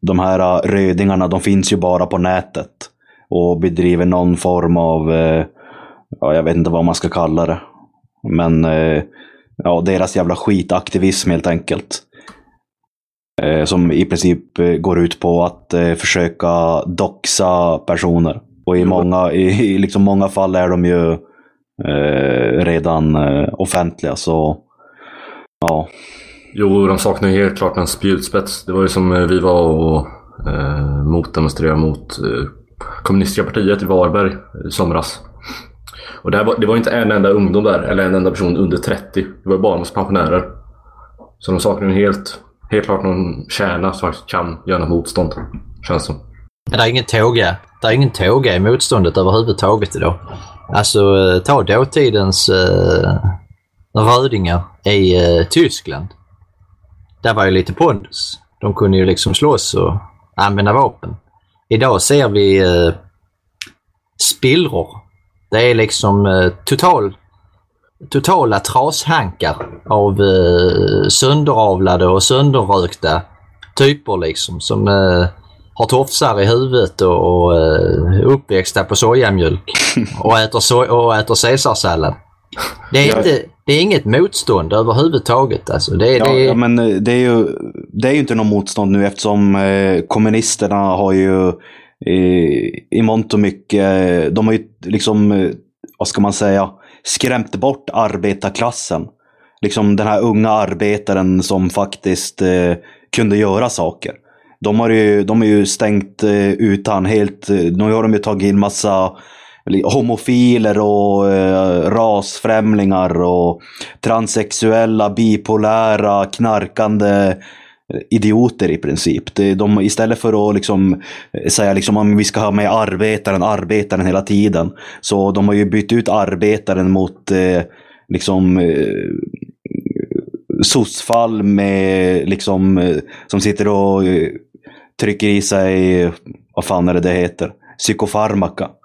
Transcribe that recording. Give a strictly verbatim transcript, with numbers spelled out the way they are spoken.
de här rödingarna, de finns ju bara på nätet och bedriver någon form av, eh, ja, jag vet inte vad man ska kalla det, men eh, ja, deras jävla skitaktivism helt enkelt. Eh, som i princip eh, går ut på att eh, försöka doxa personer. Och i många, i, i liksom många fall är de ju eh, redan eh, offentliga, så ja. Jo, de saknar ju helt klart en spjutspets. Det var ju som vi var och eh, motdemonstrerade mot eh, kommunistiska partiet i Varberg i somras. Och det, var, det var inte en enda ungdom där, eller en enda person under trettio. Det var bara mot pensionärer. Så de saknar ju helt, helt klart någon kärna som kan göra motstånd, känns som. Men det är ingen tåga. Det är ingen tåga i motståndet överhuvudtaget idag. Alltså, ta dåtidens eh, rödingar i eh, Tyskland. Där var ju lite pondus. De kunde ju liksom slåss och använda vapen. Idag ser vi eh, spillror. Det är liksom eh, total, totala trashankar av eh, sönderavlade och sönderrökta typer liksom, som eh, har tofsar i huvudet och, och uh, uppväxta på sojamjölk och äter, so- och äter caesarsallad. Det är, inte, det är inget motstånd överhuvudtaget. Alltså. Det, ja, det är... ja, men det är, ju, det är ju inte något motstånd nu, eftersom eh, kommunisterna har ju eh, i mångt och mycket, de har ju liksom, eh, vad ska man säga, skrämt bort arbetarklassen. Liksom den här unga arbetaren som faktiskt eh, kunde göra saker. De har ju, de är ju stängt eh, utan helt, nu har de ju tagit in massa homofiler och eh, rasfrämlingar och transsexuella, bipolära, knarkande idioter i princip. De, de, istället för att liksom säga liksom om vi ska ha med arbetaren, arbetaren hela tiden, så de har ju bytt ut arbetaren mot eh, liksom eh, sossfall med liksom eh, som sitter och eh, trycker i sig, vad fan är det det heter? Psykofarmaka.